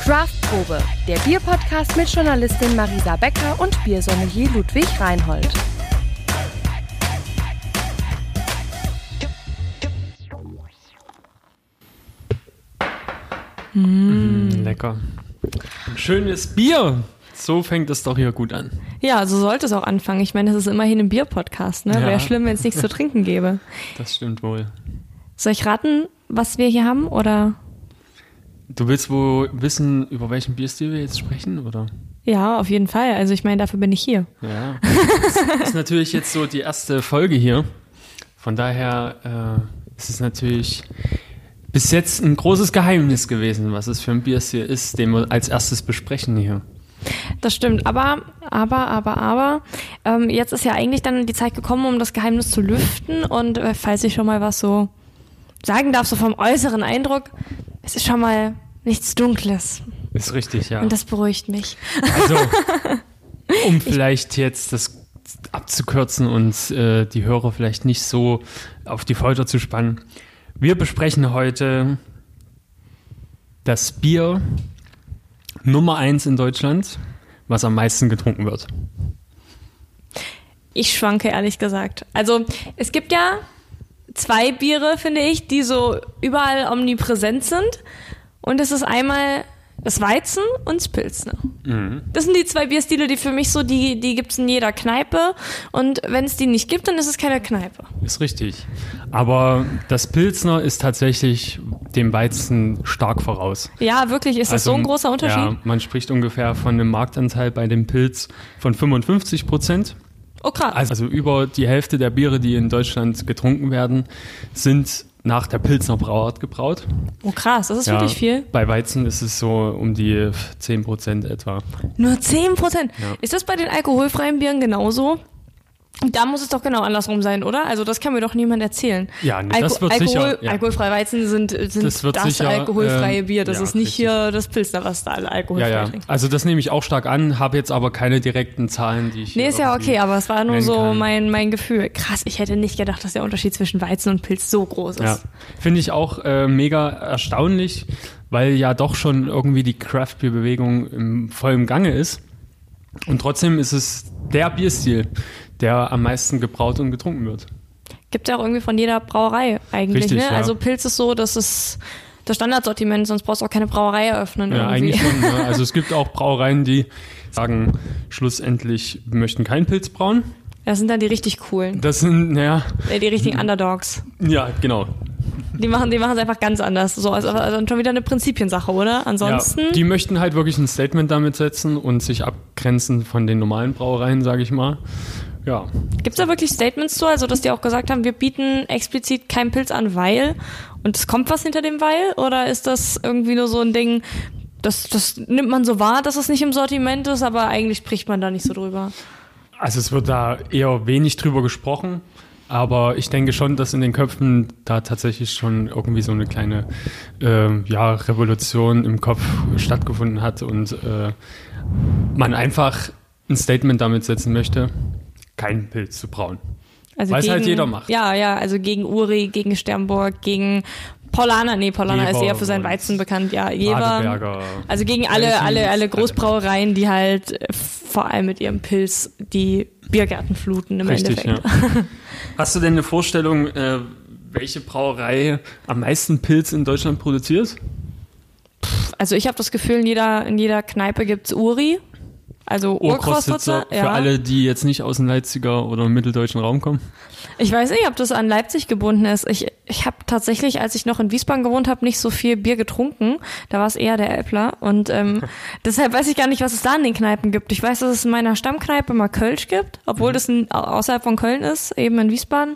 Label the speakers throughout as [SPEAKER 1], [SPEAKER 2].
[SPEAKER 1] Craftprobe, der Bierpodcast mit Journalistin Marisa Becker und Biersommelier Ludwig Reinhold.
[SPEAKER 2] Lecker. Ein schönes Bier. So fängt es doch hier gut an.
[SPEAKER 3] Ja, so sollte es auch anfangen. Ich meine, das ist immerhin ein Bierpodcast, ne?
[SPEAKER 2] Ja.
[SPEAKER 3] Wäre schlimm, wenn es nichts zu trinken gäbe.
[SPEAKER 2] Das stimmt wohl.
[SPEAKER 3] Soll ich raten, was wir hier haben, oder?
[SPEAKER 2] Du willst wohl wissen, über welchen Bierstil wir jetzt sprechen, oder?
[SPEAKER 3] Ja, auf jeden Fall. Also ich meine, dafür bin ich hier.
[SPEAKER 2] Ja. Das ist natürlich jetzt so die erste Folge hier. Von daher ist es natürlich bis jetzt ein großes Geheimnis gewesen, was es für ein Bierstil ist, den wir als erstes besprechen hier.
[SPEAKER 3] Das stimmt, aber jetzt ist ja eigentlich dann die Zeit gekommen, um das Geheimnis zu lüften, und falls ich schon mal was so sagen darf, so vom äußeren Eindruck, es ist schon mal nichts Dunkles.
[SPEAKER 2] Ist richtig, ja.
[SPEAKER 3] Und das beruhigt mich.
[SPEAKER 2] Also, um vielleicht jetzt das abzukürzen und die Hörer vielleicht nicht so auf die Folter zu spannen. Wir besprechen heute das Bier Nummer 1 in Deutschland, was am meisten getrunken wird.
[SPEAKER 3] Ich schwanke, ehrlich gesagt. Also es gibt ja 2 Biere, finde ich, die so überall omnipräsent sind. Und das ist einmal das Weizen und das Pilsner. Mhm. Das sind die 2 Bierstile, die für mich so, die gibt's in jeder Kneipe. Und wenn es die nicht gibt, dann ist es keine Kneipe.
[SPEAKER 2] Ist richtig. Aber das Pilsner ist tatsächlich dem Weizen stark voraus.
[SPEAKER 3] Ja, wirklich, ist das so ein großer Unterschied?
[SPEAKER 2] Ja, man spricht ungefähr von einem Marktanteil bei dem Pilz von 55%.
[SPEAKER 3] Oh, krass.
[SPEAKER 2] Also über die Hälfte der Biere, die in Deutschland getrunken werden, sind nach der Pilsner Brauart gebraut.
[SPEAKER 3] Oh krass, das ist wirklich viel.
[SPEAKER 2] Bei Weizen ist es so um die 10% etwa.
[SPEAKER 3] Nur 10%? Ja. Ist das bei den alkoholfreien Bieren genauso? Da muss es doch genau andersrum sein, oder? Also das kann mir doch niemand erzählen.
[SPEAKER 2] Ja, nee, das wird sicher. Ja.
[SPEAKER 3] Alkoholfreie Weizen sind das sicher, alkoholfreie Bier. Das ist nicht richtig. Hier das Pilsner, was da alle alkoholfrei trinken.
[SPEAKER 2] Also das nehme ich auch stark an, habe jetzt aber keine direkten Zahlen, die ich
[SPEAKER 3] ist ja okay, aber es war nur so mein Gefühl. Krass, ich hätte nicht gedacht, dass der Unterschied zwischen Weizen und Pilz so groß ist.
[SPEAKER 2] Ja, finde ich auch mega erstaunlich, weil ja doch schon irgendwie die Craft-Bier-Bewegung im vollen Gange ist. Und trotzdem ist es der Bierstil, der am meisten gebraut und getrunken wird.
[SPEAKER 3] Gibt ja auch irgendwie von jeder Brauerei eigentlich,
[SPEAKER 2] richtig,
[SPEAKER 3] ne?
[SPEAKER 2] Ja.
[SPEAKER 3] Also Pilz ist so, das ist das Standardsortiment, sonst brauchst du auch keine Brauerei eröffnen.
[SPEAKER 2] Ja,
[SPEAKER 3] irgendwie.
[SPEAKER 2] eigentlich schon. Ne? Also es gibt auch Brauereien, die sagen, schlussendlich, wir möchten keinen Pilz brauen.
[SPEAKER 3] Das sind dann die richtig coolen.
[SPEAKER 2] Das sind,
[SPEAKER 3] die richtigen Underdogs.
[SPEAKER 2] Ja, genau.
[SPEAKER 3] Die machen es einfach ganz anders. So, also schon wieder eine Prinzipiensache, oder? Ansonsten.
[SPEAKER 2] Ja, die möchten halt wirklich ein Statement damit setzen und sich abgrenzen von den normalen Brauereien, sage ich mal. Ja. Gibt es
[SPEAKER 3] da wirklich Statements zu? Also, dass die auch gesagt haben, wir bieten explizit keinen Pilz an, weil, und es kommt was hinter dem Weil? Oder ist das irgendwie nur so ein Ding, das nimmt man so wahr, dass es nicht im Sortiment ist, aber eigentlich spricht man da nicht so drüber?
[SPEAKER 2] Also es wird da eher wenig drüber gesprochen, aber ich denke schon, dass in den Köpfen da tatsächlich schon irgendwie so eine kleine Revolution im Kopf stattgefunden hat und man einfach ein Statement damit setzen möchte, keinen Pilz zu brauen.
[SPEAKER 3] Also
[SPEAKER 2] weil es halt jeder macht.
[SPEAKER 3] Ja, also gegen Uri, gegen Sternburg, gegen Paulaner. Nee, Paulaner ist eher für sein Weizen bekannt. Ja, Jever. Also gegen alle Großbrauereien, die halt vor allem mit ihrem Pilz die Biergärten fluten im Endeffekt. Ja.
[SPEAKER 2] Hast du denn eine Vorstellung, welche Brauerei am meisten Pilz in Deutschland produziert?
[SPEAKER 3] Also ich habe das Gefühl, in jeder Kneipe gibt's Uri. Also Urkostitzer,
[SPEAKER 2] für alle, die jetzt nicht aus dem Leipziger oder mitteldeutschen Raum kommen?
[SPEAKER 3] Ich weiß nicht, ob das an Leipzig gebunden ist. Ich habe tatsächlich, als ich noch in Wiesbaden gewohnt habe, nicht so viel Bier getrunken. Da war es eher der Äppler. Und deshalb weiß ich gar nicht, was es da in den Kneipen gibt. Ich weiß, dass es in meiner Stammkneipe mal Kölsch gibt, obwohl das außerhalb von Köln ist, eben in Wiesbaden.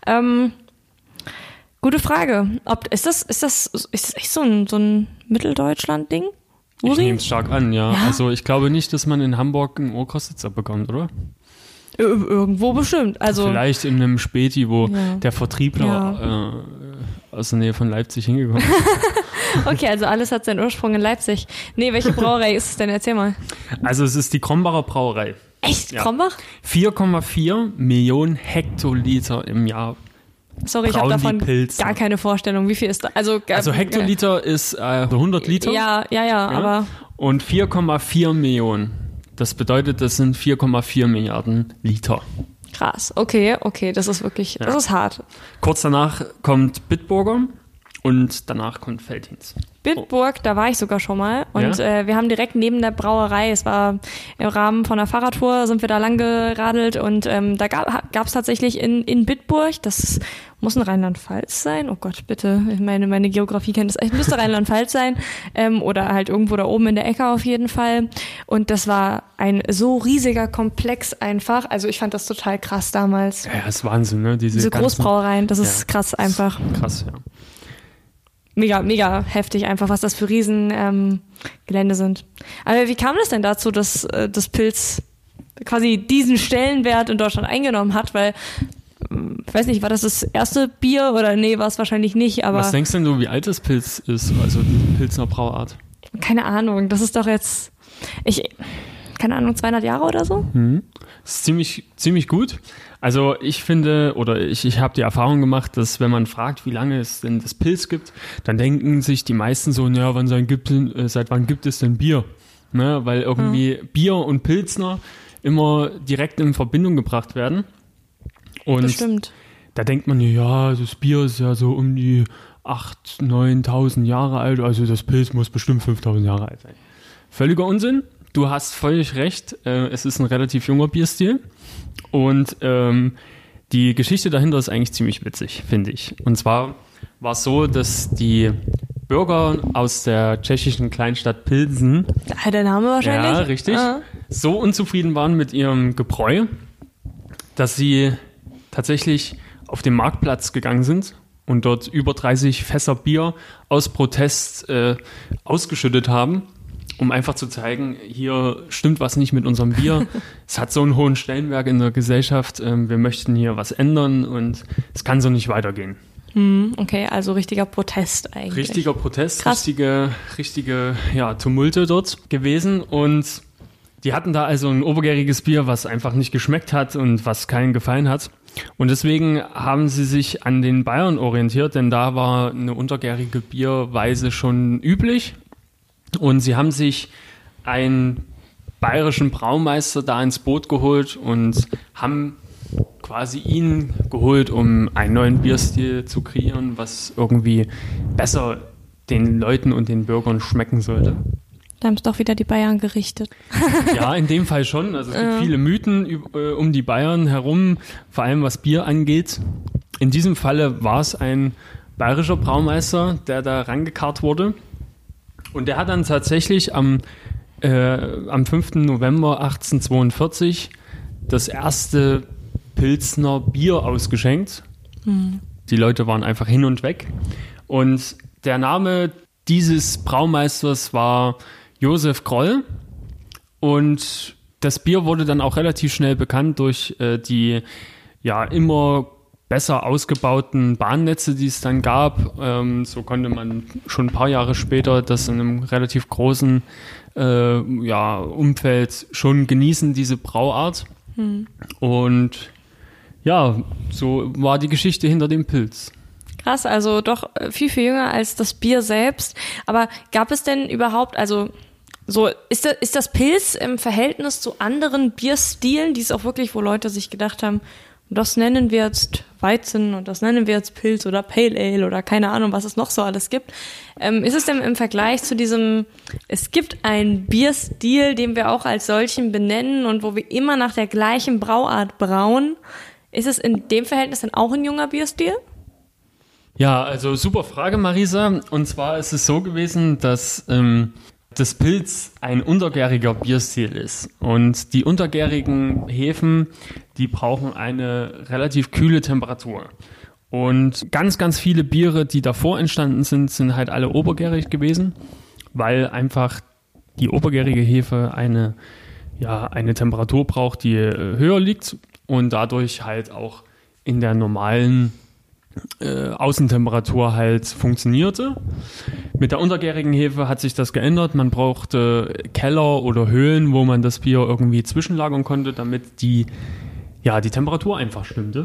[SPEAKER 3] Gute Frage. Ist das echt so ein Mitteldeutschland-Ding? Uri?
[SPEAKER 2] Ich nehme es stark an, ja. Also ich glaube nicht, dass man in Hamburg einen Urkostitzer bekommt, oder?
[SPEAKER 3] Irgendwo bestimmt. Also
[SPEAKER 2] vielleicht in einem Späti, wo der Vertriebler aus der Nähe von Leipzig hingekommen ist.
[SPEAKER 3] Okay, also alles hat seinen Ursprung in Leipzig. Nee, welche Brauerei ist es denn? Erzähl mal.
[SPEAKER 2] Also es ist die Krombacher Brauerei.
[SPEAKER 3] Echt? Ja. Krombach?
[SPEAKER 2] 4,4 Millionen Hektoliter im Jahr
[SPEAKER 3] Sorry, ich habe davon gar keine Vorstellung. Wie viel ist da? Also
[SPEAKER 2] Hektoliter ist 100 Liter.
[SPEAKER 3] Ja, aber...
[SPEAKER 2] Und 4,4 Millionen. Das bedeutet, das sind 4,4 Milliarden Liter.
[SPEAKER 3] Krass, okay, das ist wirklich, das ist hart.
[SPEAKER 2] Kurz danach kommt Bitburger und danach kommt Veltins.
[SPEAKER 3] Bitburg, da war ich sogar schon mal und wir haben direkt neben der Brauerei, es war im Rahmen von einer Fahrradtour, sind wir da lang geradelt und da gab es tatsächlich in Bitburg, das muss in Rheinland-Pfalz sein, oh Gott, bitte, meine Geografie kennt das, es müsste Rheinland-Pfalz sein oder halt irgendwo da oben in der Ecke auf jeden Fall und das war ein so riesiger Komplex einfach, also ich fand das total krass damals.
[SPEAKER 2] Ja, das ist Wahnsinn, ne? Diese
[SPEAKER 3] Großbrauereien, das ist krass einfach.
[SPEAKER 2] Krass, ja.
[SPEAKER 3] Mega, mega heftig einfach, was das für Riesen Gelände sind. Aber wie kam das denn dazu, dass das Pils quasi diesen Stellenwert in Deutschland eingenommen hat? Weil, ich weiß nicht, war das erste Bier oder nee, war es wahrscheinlich nicht, aber...
[SPEAKER 2] Was denkst denn du, wie alt das Pils ist, also die Pilsner Brauart?
[SPEAKER 3] Keine Ahnung, das ist doch jetzt... keine Ahnung, 200 Jahre oder so?
[SPEAKER 2] Das ist ziemlich gut. Also ich finde, oder ich habe die Erfahrung gemacht, dass wenn man fragt, wie lange es denn das Pils gibt, dann denken sich die meisten so, naja, seit wann gibt es denn Bier? Ne? Weil irgendwie Bier und Pilsner immer direkt in Verbindung gebracht werden. Und
[SPEAKER 3] Bestimmt.
[SPEAKER 2] Da denkt man, ja, das Bier ist ja so um die 8.000, 9.000 Jahre alt, also das Pils muss bestimmt 5.000 Jahre alt sein. Völliger Unsinn. Du hast völlig recht, es ist ein relativ junger Bierstil und die Geschichte dahinter ist eigentlich ziemlich witzig, finde ich. Und zwar war es so, dass die Bürger aus der tschechischen Kleinstadt Pilsen,
[SPEAKER 3] der Name wahrscheinlich?
[SPEAKER 2] Ja, richtig, so unzufrieden waren mit ihrem Gebräu, dass sie tatsächlich auf den Marktplatz gegangen sind und dort über 30 Fässer Bier aus Protest ausgeschüttet haben, um einfach zu zeigen, hier stimmt was nicht mit unserem Bier. Es hat so einen hohen Stellenwert in der Gesellschaft. Wir möchten hier was ändern und es kann so nicht weitergehen.
[SPEAKER 3] Okay, also richtiger Protest eigentlich.
[SPEAKER 2] Richtiger Protest, richtige Tumulte dort gewesen. Und die hatten da also ein obergäriges Bier, was einfach nicht geschmeckt hat und was keinen gefallen hat. Und deswegen haben sie sich an den Bayern orientiert, denn da war eine untergärige Bierweise schon üblich. Und sie haben sich einen bayerischen Braumeister da ins Boot geholt und haben quasi ihn geholt, um einen neuen Bierstil zu kreieren, was irgendwie besser den Leuten und den Bürgern schmecken sollte.
[SPEAKER 3] Da haben es doch wieder die Bayern gerichtet.
[SPEAKER 2] Ja, in dem Fall schon. Also es gibt viele Mythen um die Bayern herum, vor allem was Bier angeht. In diesem Falle war es ein bayerischer Braumeister, der da rangekarrt wurde. Und der hat dann tatsächlich am 5. November 1842 das erste Pilsner Bier ausgeschenkt. Die Leute waren einfach hin und weg. Und der Name dieses Braumeisters war Josef Kroll. Und das Bier wurde dann auch relativ schnell bekannt durch die immer besser ausgebauten Bahnnetze, die es dann gab. So konnte man schon ein paar Jahre später das in einem relativ großen Umfeld schon genießen, diese Brauart. Und ja, so war die Geschichte hinter dem Pils.
[SPEAKER 3] Krass, also doch viel, viel jünger als das Bier selbst. Aber gab es denn überhaupt, also so ist das Pils im Verhältnis zu anderen Bierstilen, die es auch wirklich, wo Leute sich gedacht haben, das nennen wir jetzt Weizen und das nennen wir jetzt Pils oder Pale Ale oder keine Ahnung, was es noch so alles gibt. Ist es denn im Vergleich zu diesem, es gibt einen Bierstil, den wir auch als solchen benennen und wo wir immer nach der gleichen Brauart brauen, ist es in dem Verhältnis dann auch ein junger Bierstil?
[SPEAKER 2] Ja, also super Frage, Marisa. Und zwar ist es so gewesen, dass das Pils ein untergäriger Bierstil ist. Und die untergärigen Hefen, die brauchen eine relativ kühle Temperatur. Und ganz, ganz viele Biere, die davor entstanden sind, sind halt alle obergärig gewesen, weil einfach die obergärige Hefe eine Temperatur braucht, die höher liegt und dadurch halt auch in der normalen Außentemperatur halt funktionierte. Mit der untergärigen Hefe hat sich das geändert. Man brauchte Keller oder Höhlen, wo man das Bier irgendwie zwischenlagern konnte, damit die Temperatur einfach stimmte.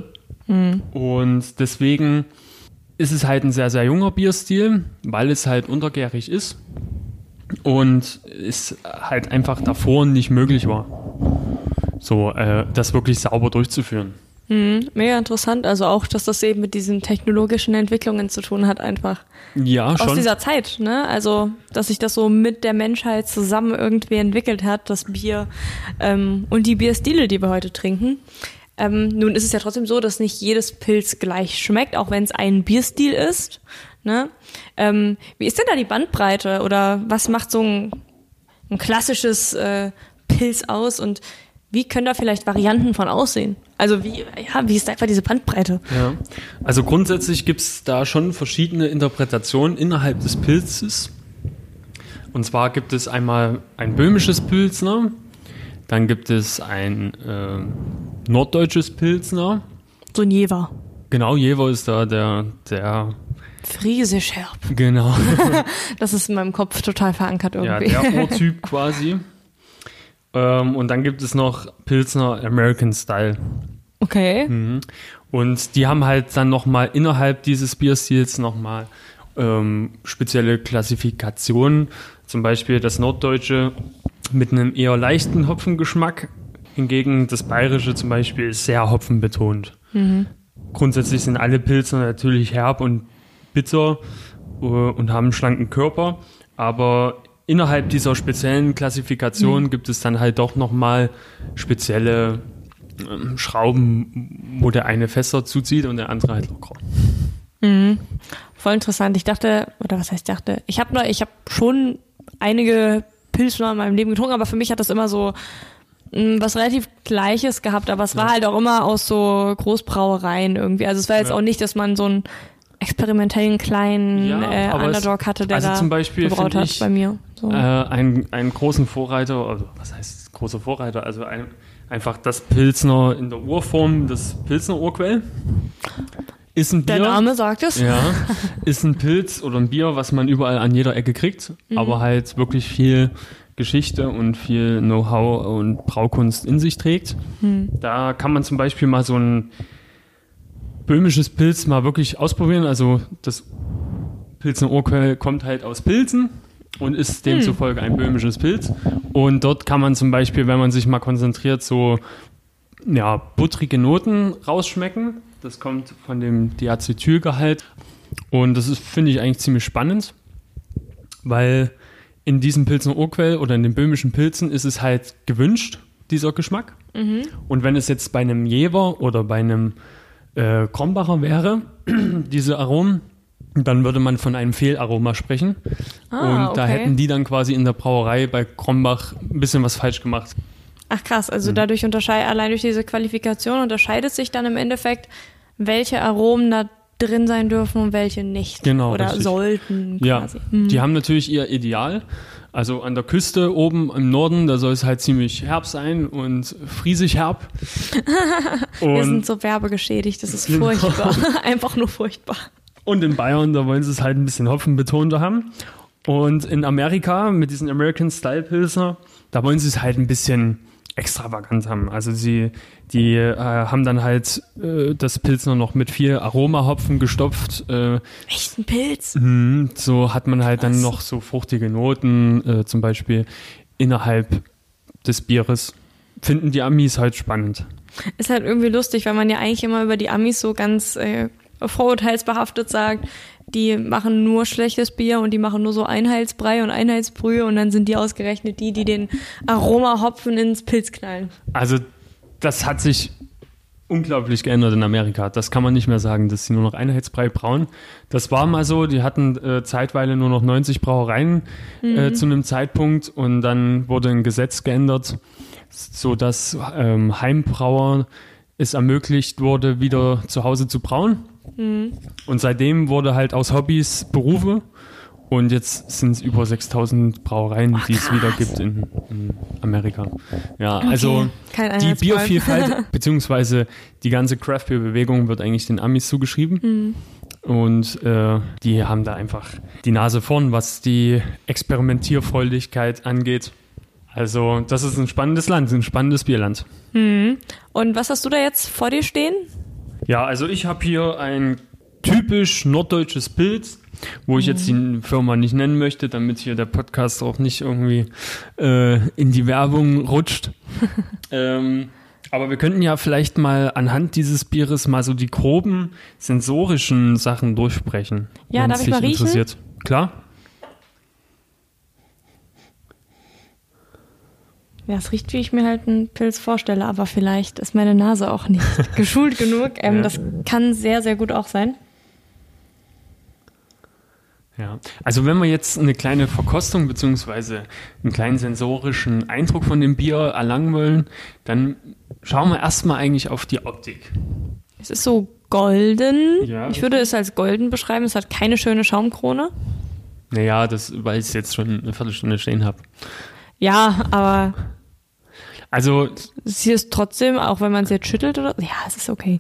[SPEAKER 2] Und deswegen ist es halt ein sehr, sehr junger Bierstil, weil es halt untergärig ist und es halt einfach davor nicht möglich war, so das wirklich sauber durchzuführen.
[SPEAKER 3] Mega interessant, also auch, dass das eben mit diesen technologischen Entwicklungen zu tun hat einfach.
[SPEAKER 2] Ja, schon.
[SPEAKER 3] Aus dieser Zeit, ne? Also, dass sich das so mit der Menschheit zusammen irgendwie entwickelt hat, das Bier und die Bierstile, die wir heute trinken. Nun ist es ja trotzdem so, dass nicht jedes Pilz gleich schmeckt, auch wenn es ein Bierstil ist. Ne? Wie ist denn da die Bandbreite oder was macht so ein klassisches Pilz aus und wie können da vielleicht Varianten von aussehen? Also wie ist einfach diese Bandbreite?
[SPEAKER 2] Ja, also grundsätzlich gibt es da schon verschiedene Interpretationen innerhalb des Pilzes. Und zwar gibt es einmal ein böhmisches Pilsner, dann gibt es ein norddeutsches Pilsner.
[SPEAKER 3] So ein Jever.
[SPEAKER 2] Genau, Jever ist da der
[SPEAKER 3] Friesisch herb.
[SPEAKER 2] Genau.
[SPEAKER 3] Das ist in meinem Kopf total verankert irgendwie.
[SPEAKER 2] Ja, der Urtyp quasi. Und dann gibt es noch Pilsner American Style.
[SPEAKER 3] Okay.
[SPEAKER 2] Und die haben halt dann nochmal innerhalb dieses Bierstils nochmal spezielle Klassifikationen. Zum Beispiel das Norddeutsche mit einem eher leichten Hopfengeschmack. Hingegen das Bayerische zum Beispiel ist sehr hopfenbetont. Grundsätzlich sind alle Pilsner natürlich herb und bitter und haben einen schlanken Körper. Aber innerhalb dieser speziellen Klassifikation gibt es dann halt doch nochmal spezielle Schrauben, wo der eine fester zuzieht und der andere halt locker.
[SPEAKER 3] Voll interessant. Ich habe schon einige Pilsner in meinem Leben getrunken, aber für mich hat das immer so was relativ Gleiches gehabt, aber es war halt auch immer aus so Großbrauereien irgendwie. Also es war jetzt auch nicht, dass man so einen experimentellen kleinen Underdog hatte, der da
[SPEAKER 2] zum Beispiel
[SPEAKER 3] gebraut hat bei mir. So.
[SPEAKER 2] Einen großen Vorreiter, also was heißt großer Vorreiter, also einfach das Pilsner in der Urform, das Pilsner Urquell. Ist ein Bier.
[SPEAKER 3] Der Name sagt es.
[SPEAKER 2] Ja, ist ein Pilz oder ein Bier, was man überall an jeder Ecke kriegt, aber halt wirklich viel Geschichte und viel Know-how und Braukunst in sich trägt. Da kann man zum Beispiel mal so ein böhmisches Pilz mal wirklich ausprobieren. Also das Pilsner Urquell kommt halt aus Pilsen und ist demzufolge ein böhmisches Pilz. Und dort kann man zum Beispiel, wenn man sich mal konzentriert, so buttrige Noten rausschmecken. Das kommt von dem Diacetylgehalt. Und das ist, finde ich, eigentlich ziemlich spannend, weil in diesem Pilsner Urquell oder in den böhmischen Pilzen ist es halt gewünscht, dieser Geschmack. Und wenn es jetzt bei einem Jever oder bei einem Krombacher wäre, diese Aromen, dann würde man von einem Fehlaroma sprechen. Und da hätten die dann quasi in der Brauerei bei Krombach ein bisschen was falsch gemacht.
[SPEAKER 3] Ach krass, also dadurch allein durch diese Qualifikation unterscheidet sich dann im Endeffekt, welche Aromen da drin sein dürfen und welche nicht.
[SPEAKER 2] Genau,
[SPEAKER 3] oder
[SPEAKER 2] richtig. Sollten
[SPEAKER 3] quasi.
[SPEAKER 2] Ja, die haben natürlich ihr Ideal. Also an der Küste oben im Norden, da soll es halt ziemlich herb sein und friesig herb.
[SPEAKER 3] Wir sind so werbegeschädigt, das ist furchtbar. Einfach nur furchtbar.
[SPEAKER 2] Und in Bayern, da wollen sie es halt ein bisschen hopfenbetonter haben. Und in Amerika mit diesen American Style Pilsner, da wollen sie es halt ein bisschen extravagant haben. Also die haben dann halt das Pilsner noch mit viel Aromahopfen gestopft.
[SPEAKER 3] Echt ein Pilz?
[SPEAKER 2] So hat man halt dann noch so fruchtige Noten, zum Beispiel innerhalb des Bieres. Finden die Amis halt spannend.
[SPEAKER 3] Ist halt irgendwie lustig, weil man ja eigentlich immer über die Amis so ganz vorurteilsbehaftet sagt, die machen nur schlechtes Bier und die machen nur so Einheitsbrei und Einheitsbrühe und dann sind die ausgerechnet die den Aromahopfen ins Pilz knallen.
[SPEAKER 2] Also das hat sich unglaublich geändert in Amerika. Das kann man nicht mehr sagen, dass sie nur noch Einheitsbrei brauen. Das war mal so, die hatten zeitweise nur noch 90 Brauereien zu einem Zeitpunkt und dann wurde ein Gesetz geändert, sodass Heimbrauer es ermöglicht wurde, wieder zu Hause zu brauen. Und seitdem wurde halt aus Hobbys Berufe und jetzt sind es über 6.000 Brauereien, die es wieder gibt in Amerika. Ja, okay. Also die Biervielfalt beziehungsweise die ganze Craft-Beer-Bewegung wird eigentlich den Amis zugeschrieben. Und die haben da einfach die Nase vorn, was die Experimentierfreudigkeit angeht. Also das ist ein spannendes Land, ein spannendes Bierland.
[SPEAKER 3] Und was hast du da jetzt vor dir stehen?
[SPEAKER 2] Ja, also ich habe hier ein typisch norddeutsches Pilz, wo ich jetzt die Firma nicht nennen möchte, damit hier der Podcast auch nicht irgendwie in die Werbung rutscht. Aber wir könnten ja vielleicht mal anhand dieses Bieres mal so die groben sensorischen Sachen durchsprechen.
[SPEAKER 3] Ja, darf ich mal riechen?
[SPEAKER 2] Interessiert. Klar?
[SPEAKER 3] Ja, es riecht, wie ich mir halt einen Pilz vorstelle, aber vielleicht ist meine Nase auch nicht geschult genug. Das kann sehr, sehr gut auch sein.
[SPEAKER 2] Ja, also wenn wir jetzt eine kleine Verkostung bzw. einen kleinen sensorischen Eindruck von dem Bier erlangen wollen, dann schauen wir erstmal eigentlich auf die Optik.
[SPEAKER 3] Es ist so golden.
[SPEAKER 2] Ja,
[SPEAKER 3] ich würde es als golden beschreiben. Es hat keine schöne Schaumkrone.
[SPEAKER 2] Naja, weil ich es jetzt schon eine Viertelstunde stehen habe.
[SPEAKER 3] Ja, aber
[SPEAKER 2] also
[SPEAKER 3] sie ist trotzdem, auch wenn man es jetzt schüttelt oder ja, es ist okay.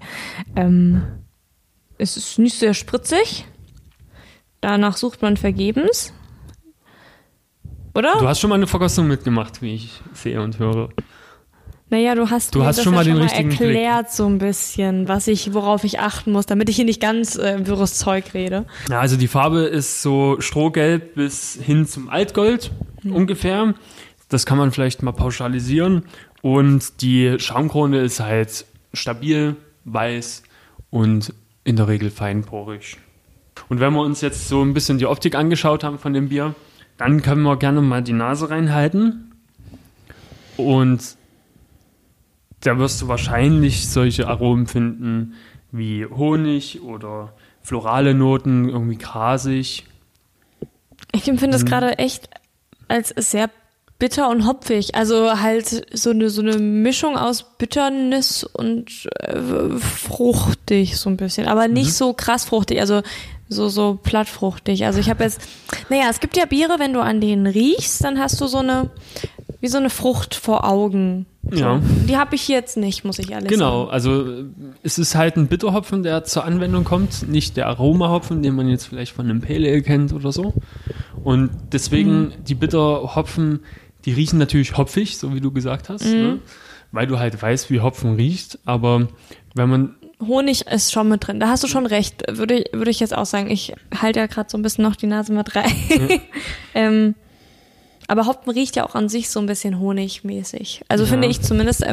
[SPEAKER 3] Es ist nicht sehr spritzig. Danach sucht man vergebens. Oder?
[SPEAKER 2] Du hast schon mal eine Verkostung mitgemacht, wie ich sehe und höre.
[SPEAKER 3] Naja, du hast mir das
[SPEAKER 2] schon mal den
[SPEAKER 3] schon mal
[SPEAKER 2] richtigen
[SPEAKER 3] erklärt
[SPEAKER 2] Blick.
[SPEAKER 3] So ein bisschen, worauf ich achten muss, damit ich hier nicht ganz wirres Zeug rede.
[SPEAKER 2] Ja, also die Farbe ist so strohgelb bis hin zum Altgold ungefähr. Das kann man vielleicht mal pauschalisieren. Und die Schaumkrone ist halt stabil, weiß und in der Regel feinporig. Und wenn wir uns jetzt so ein bisschen die Optik angeschaut haben von dem Bier, dann können wir gerne mal die Nase reinhalten. Und da wirst du wahrscheinlich solche Aromen finden wie Honig oder florale Noten, irgendwie grasig.
[SPEAKER 3] Ich empfinde es gerade echt als sehr bitter und hopfig. Also halt so eine Mischung aus Bitternis und fruchtig so ein bisschen. Aber nicht so krass fruchtig, also so plattfruchtig. Also ich habe jetzt, es gibt ja Biere, wenn du an denen riechst, dann hast du wie so eine Frucht vor Augen. So.
[SPEAKER 2] Ja.
[SPEAKER 3] Die habe ich jetzt nicht, muss ich ehrlich sagen.
[SPEAKER 2] Genau, also es ist halt ein Bitterhopfen, der zur Anwendung kommt, nicht der Aromahopfen, den man jetzt vielleicht von einem Pale Ale kennt oder so. Und deswegen die Bitterhopfen, die riechen natürlich hopfig, so wie du gesagt hast, ne? Weil du halt weißt, wie Hopfen riecht. Aber wenn man
[SPEAKER 3] Honig ist schon mit drin, da hast du schon recht, würde ich jetzt auch sagen. Ich halte ja gerade so ein bisschen noch die Nase mit rein. Aber Hopfen riecht ja auch an sich so ein bisschen honigmäßig. Also finde ich zumindest,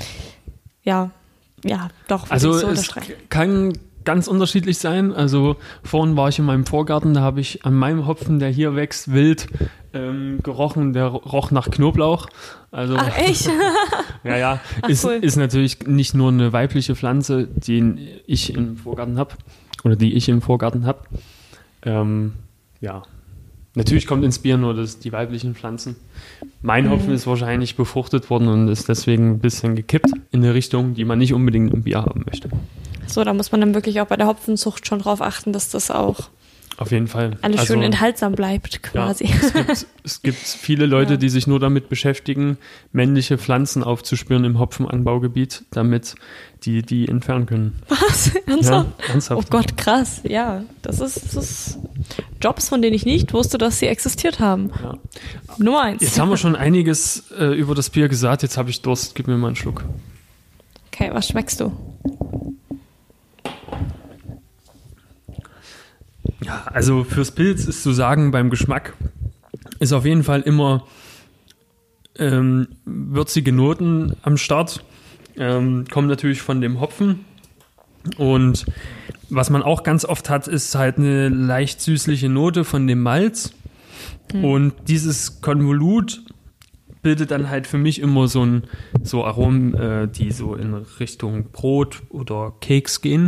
[SPEAKER 3] doch, würde ich so unterstreichen.
[SPEAKER 2] Es kann ganz unterschiedlich sein. Also vorhin war ich in meinem Vorgarten, da habe ich an meinem Hopfen, der hier wächst, wild gerochen, der roch nach Knoblauch. Also,
[SPEAKER 3] ach, echt?
[SPEAKER 2] ja.
[SPEAKER 3] Ach,
[SPEAKER 2] ist,
[SPEAKER 3] cool.
[SPEAKER 2] ist natürlich nicht nur eine weibliche Pflanze, die ich im Vorgarten habe. Natürlich kommt ins Bier nur die weiblichen Pflanzen. Mein Hopfen ist wahrscheinlich befruchtet worden und ist deswegen ein bisschen gekippt in eine Richtung, die man nicht unbedingt im Bier haben möchte.
[SPEAKER 3] So, da muss man dann wirklich auch bei der Hopfenzucht schon drauf achten, dass das auch
[SPEAKER 2] auf jeden Fall.
[SPEAKER 3] alles schön enthaltsam bleibt quasi.
[SPEAKER 2] Ja, es gibt viele Leute, die sich nur damit beschäftigen, männliche Pflanzen aufzuspüren im Hopfenanbaugebiet, damit die entfernen können.
[SPEAKER 3] Was? Ernsthaft?
[SPEAKER 2] Ja, ernsthaft.
[SPEAKER 3] Oh Gott, krass. Ja, das ist Jobs, von denen ich nicht wusste, dass sie existiert haben.
[SPEAKER 2] Ja.
[SPEAKER 3] Nummer 1.
[SPEAKER 2] Jetzt haben wir schon einiges über das Bier gesagt, jetzt habe ich Durst, gib mir mal einen Schluck.
[SPEAKER 3] Okay, was schmeckst du?
[SPEAKER 2] Ja, also fürs Pilz ist zu sagen, beim Geschmack ist auf jeden Fall immer würzige Noten am Start. Kommen natürlich von dem Hopfen. Und was man auch ganz oft hat, ist halt eine leicht süßliche Note von dem Malz. Und dieses Konvolut bildet dann halt für mich immer so Aromen, die so in Richtung Brot oder Keks gehen.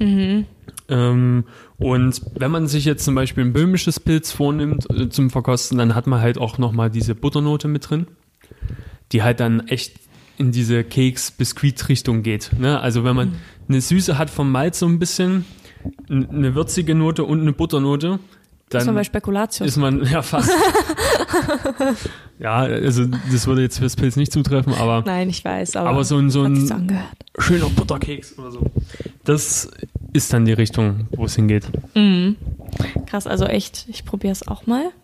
[SPEAKER 2] Und wenn man sich jetzt zum Beispiel ein böhmisches Pilz vornimmt zum Verkosten, dann hat man halt auch nochmal diese Butternote mit drin, die halt dann echt in diese Keks-Biskuit-Richtung geht. Ne? Also wenn man eine Süße hat vom Malz so ein bisschen, eine würzige Note und eine Butternote, dann
[SPEAKER 3] ist man bei Spekulatius.
[SPEAKER 2] Ist man ja fast. Ja, also das würde jetzt fürs Pilz nicht zutreffen, aber.
[SPEAKER 3] Nein, ich weiß, aber
[SPEAKER 2] so ein
[SPEAKER 3] angehört.
[SPEAKER 2] Schöner Butterkeks oder so. Das ist dann die Richtung, wo es hingeht.
[SPEAKER 3] Mhm. Krass, also echt, ich probiere es auch mal.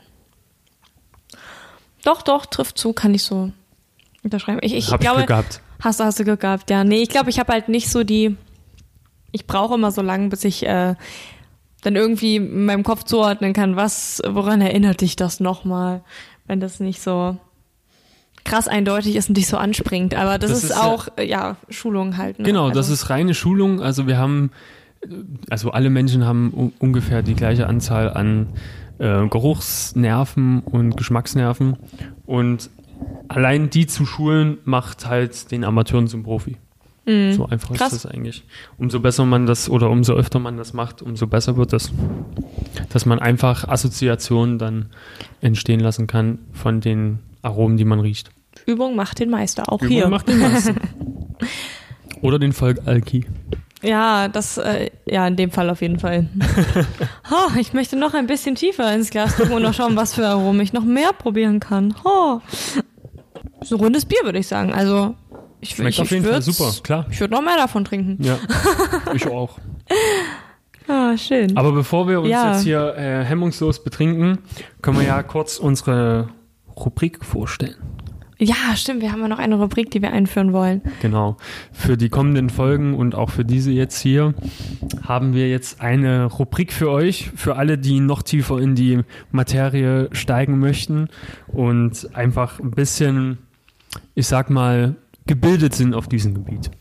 [SPEAKER 3] Doch, trifft zu, kann ich so unterschreiben. Ich
[SPEAKER 2] Hab
[SPEAKER 3] glaube,
[SPEAKER 2] Glück gehabt.
[SPEAKER 3] Hast du Glück gehabt, ja. Nee, ich glaube, ich habe halt nicht so ich brauche immer so lange, bis ich dann irgendwie in meinem Kopf zuordnen kann, woran erinnert dich das nochmal, wenn das nicht so krass eindeutig ist und dich so anspringt. Aber das ist auch, Schulung halt. Ne?
[SPEAKER 2] Genau, das ist reine Schulung. Also alle Menschen haben ungefähr die gleiche Anzahl an Geruchsnerven und Geschmacksnerven. Und allein die zu schulen, macht halt den Amateuren zum Profi. So einfach ist das eigentlich. Umso besser man das oder umso öfter man das macht, umso besser wird es. Dass man einfach Assoziationen dann entstehen lassen kann von den Aromen, die man riecht.
[SPEAKER 3] Übung macht den Meister, auch
[SPEAKER 2] Übung
[SPEAKER 3] hier.
[SPEAKER 2] Macht den Meister. Oder den Volk Alki.
[SPEAKER 3] Ja, in dem Fall auf jeden Fall. Ich möchte noch ein bisschen tiefer ins Glas gucken und noch schauen, was für Aromen ich noch mehr probieren kann. So ein rundes Bier, würde ich sagen. Also
[SPEAKER 2] schmeckt auf jeden Fall super, klar.
[SPEAKER 3] Ich würde noch mehr davon trinken.
[SPEAKER 2] Ja, ich auch.
[SPEAKER 3] Schön.
[SPEAKER 2] Aber bevor wir uns jetzt hier hemmungslos betrinken, können wir ja kurz unsere Rubrik vorstellen.
[SPEAKER 3] Ja, stimmt. Wir haben ja noch eine Rubrik, die wir einführen wollen.
[SPEAKER 2] Genau. Für die kommenden Folgen und auch für diese jetzt hier haben wir jetzt eine Rubrik für euch, für alle, die noch tiefer in die Materie steigen möchten und einfach ein bisschen, ich sag mal, gebildet sind auf diesem Gebiet.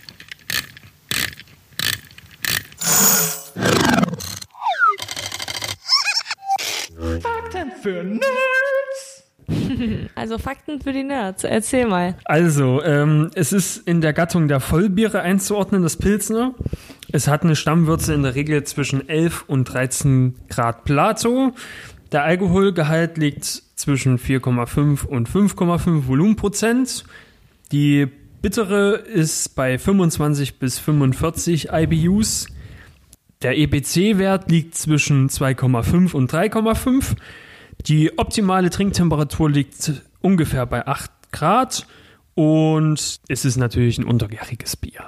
[SPEAKER 4] Fakten für Nerds.
[SPEAKER 3] Also Fakten für die Nerds. Erzähl mal.
[SPEAKER 2] Also, es ist in der Gattung der Vollbiere einzuordnen, das Pilsner. Es hat eine Stammwürze in der Regel zwischen 11 und 13 Grad Plato. Der Alkoholgehalt liegt zwischen 4,5 und 5,5 Volumenprozent. Die bittere ist bei 25 bis 45 IBUs. Der EBC-Wert liegt zwischen 2,5 und 3,5. Die optimale Trinktemperatur liegt ungefähr bei 8 Grad. Und es ist natürlich ein untergäriges Bier.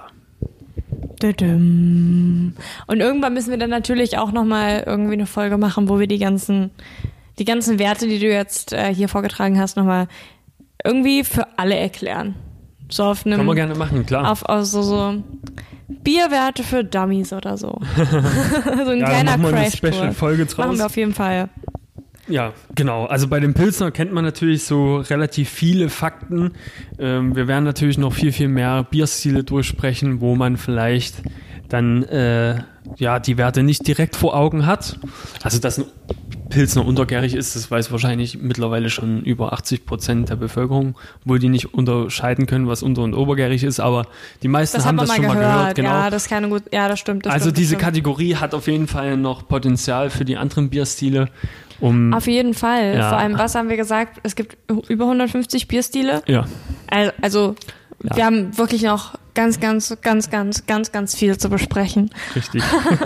[SPEAKER 3] Und irgendwann müssen wir dann natürlich auch nochmal irgendwie eine Folge machen, wo wir die ganzen Werte, die du jetzt hier vorgetragen hast, nochmal irgendwie für alle erklären. So auf einem,
[SPEAKER 2] kann man gerne machen, klar.
[SPEAKER 3] Auf so Bierwerte für Dummies oder so. So ein kleiner
[SPEAKER 2] machen wir eine
[SPEAKER 3] Crash-Kurs.
[SPEAKER 2] Special-Folge draus.
[SPEAKER 3] Machen wir auf jeden Fall.
[SPEAKER 2] Ja, genau. Also bei dem Pilsner kennt man natürlich so relativ viele Fakten. Wir werden natürlich noch viel, viel mehr Bierstile durchsprechen, wo man vielleicht dann die Werte nicht direkt vor Augen hat. Also dass ein Pilsner untergärig ist, das weiß wahrscheinlich mittlerweile schon über 80% der Bevölkerung, obwohl die nicht unterscheiden können, was unter- und obergärig ist, aber die meisten haben das schon mal gehört. Genau.
[SPEAKER 3] Ja, das ist keine gute, ja, das stimmt.
[SPEAKER 2] Also diese Kategorie hat auf jeden Fall noch Potenzial für die anderen Bierstile.
[SPEAKER 3] Auf jeden Fall. Ja. Vor allem, was haben wir gesagt? Es gibt über 150 Bierstile.
[SPEAKER 2] Ja.
[SPEAKER 3] Also wir haben wirklich noch ganz viel zu besprechen.
[SPEAKER 2] Richtig.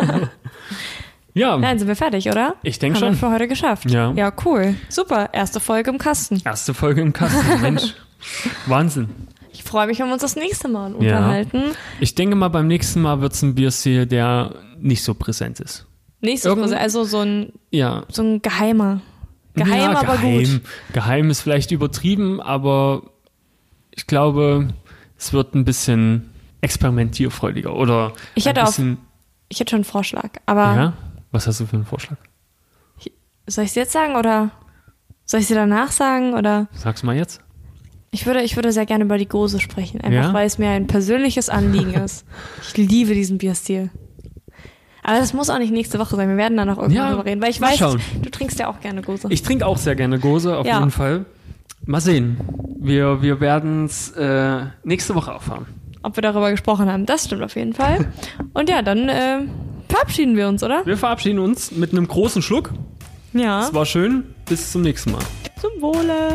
[SPEAKER 2] Ja.
[SPEAKER 3] Nein, sind wir fertig, oder?
[SPEAKER 2] Ich denke schon.
[SPEAKER 3] Haben wir für heute geschafft.
[SPEAKER 2] Ja.
[SPEAKER 3] Ja, cool. Super. Erste Folge im Kasten.
[SPEAKER 2] Mensch. Wahnsinn.
[SPEAKER 3] Ich freue mich, wenn wir uns das nächste Mal unterhalten.
[SPEAKER 2] Ich denke mal, beim nächsten Mal wird es ein Bierstil, der nicht so präsent ist.
[SPEAKER 3] Nicht so präsent, also so ein geheimer. Geheim, aber gut.
[SPEAKER 2] Geheim ist vielleicht übertrieben, aber ich glaube, es wird ein bisschen experimentierfreudiger. Oder
[SPEAKER 3] ich hätte schon einen Vorschlag, aber...
[SPEAKER 2] Ja? Was hast du für einen Vorschlag?
[SPEAKER 3] Soll ich es jetzt sagen oder soll ich es dir danach sagen? Oder?
[SPEAKER 2] Sag's mal jetzt.
[SPEAKER 3] Ich würde sehr gerne über die Gose sprechen, einfach weil es mir ein persönliches Anliegen ist. Ich liebe diesen Bierstil. Aber das muss auch nicht nächste Woche sein. Wir werden da noch irgendwann drüber reden, weil ich weiß, du trinkst ja auch gerne Gose.
[SPEAKER 2] Ich trinke auch sehr gerne Gose, auf jeden Fall. Mal sehen. Wir werden es nächste Woche erfahren.
[SPEAKER 3] Ob wir darüber gesprochen haben, das stimmt auf jeden Fall. Und ja, dann verabschieden wir uns, oder?
[SPEAKER 2] Wir verabschieden uns mit einem großen Schluck.
[SPEAKER 3] Ja.
[SPEAKER 2] Es war schön. Bis zum nächsten Mal.
[SPEAKER 3] Zum Wohle.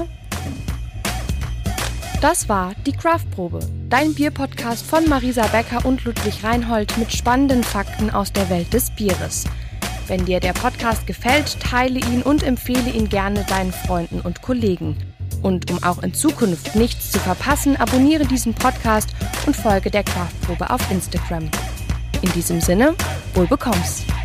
[SPEAKER 1] Das war die Craftprobe, dein Bierpodcast von Marisa Becker und Ludwig Reinhold mit spannenden Fakten aus der Welt des Bieres. Wenn dir der Podcast gefällt, teile ihn und empfehle ihn gerne deinen Freunden und Kollegen. Und um auch in Zukunft nichts zu verpassen, abonniere diesen Podcast und folge der Craftprobe auf Instagram. In diesem Sinne, wohl bekomm's!